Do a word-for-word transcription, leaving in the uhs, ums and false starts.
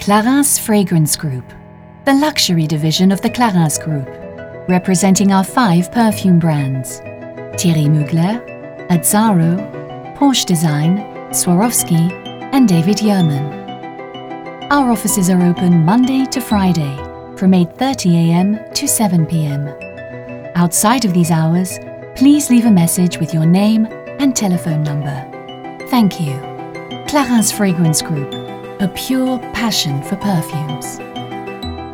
Clarins Fragrance Group, the luxury division of the Clarins Group, representing our five perfume brands: Thierry Mugler, Azzaro, Porsche Design, Swarovski, and David Yurman. Our offices are open Monday to Friday from eight thirty a m to seven p m Outside of these hours, please leave a message with your name and telephone number. Thank you. Clarins Fragrance Group, a pure passion for perfumes.